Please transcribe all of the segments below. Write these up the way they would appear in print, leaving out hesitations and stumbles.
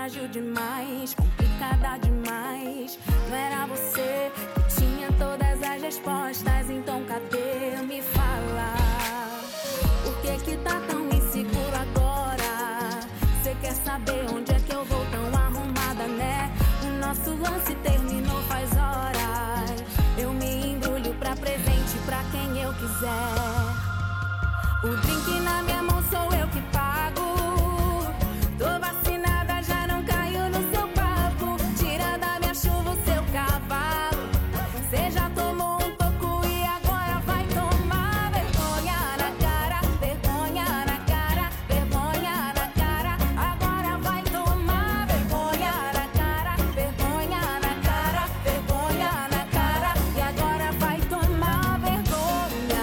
frágil demais, complicada demais. Não era você que tinha todas as respostas, então cadê? Me fala, por que tá tão inseguro agora? Cê quer saber onde é que eu vou tão arrumada, né? O nosso lance terminou faz horas. Eu me embrulho pra presente pra quem eu quiser. O drink na minha mão sou eu que pago. Tô vacinada, já não caio no seu papo. Tira da minha chuva o seu cavalo. Cê já tomou um toco e agora vai tomar vergonha na cara. Vergonha na cara, vergonha na cara. Agora vai tomar vergonha na cara. Vergonha na cara, vergonha na cara. E agora vai tomar vergonha.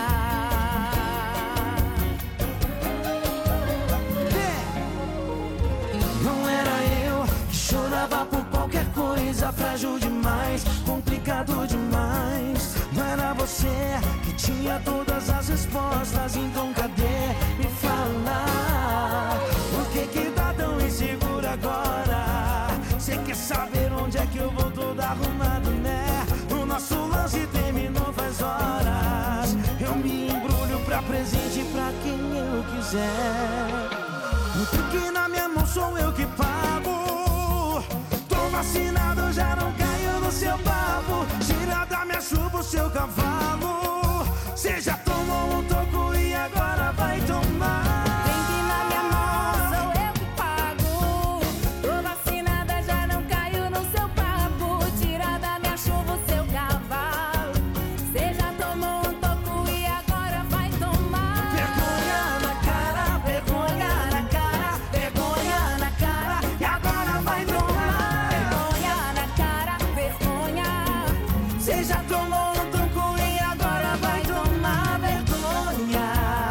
Não era eu que chorava por qualquer coisa, frágil demais, complicado demais. Não era você que tinha todas as respostas, então cadê? Me fala, por que tá tão insegura agora? Cê quer saber onde é que eu vou todo arrumado, né? O nosso lance terminou faz horas. Eu me embrulho pra presente pra quem eu quiser. O truque na minha mão sou eu que pago. Tô vacinado, já não caio no seu papo. Tira da minha chuva o seu cavalo. Cê já tomou um toco e agora vai tomar. Drink na minha mão, sou eu que pago. Tô vacinada, já não caio no seu papo. Tira da minha chuva o seu cavalo. Cê já tomou um toco e agora vai tomar. Vergonha na cara, vergonha na cara, vergonha na cara. E agora vai tomar. Vergonha na cara, vergonha. Cê já tomou um toco e agora vai tomar vergonha.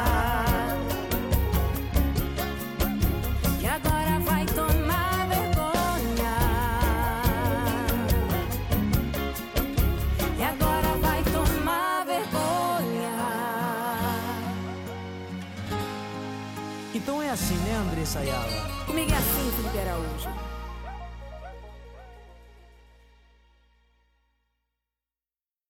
E agora vai tomar vergonha. E agora vai tomar vergonha. Então é assim, né, Andressa Ayala? Comigo é assim, Felipe Araújo.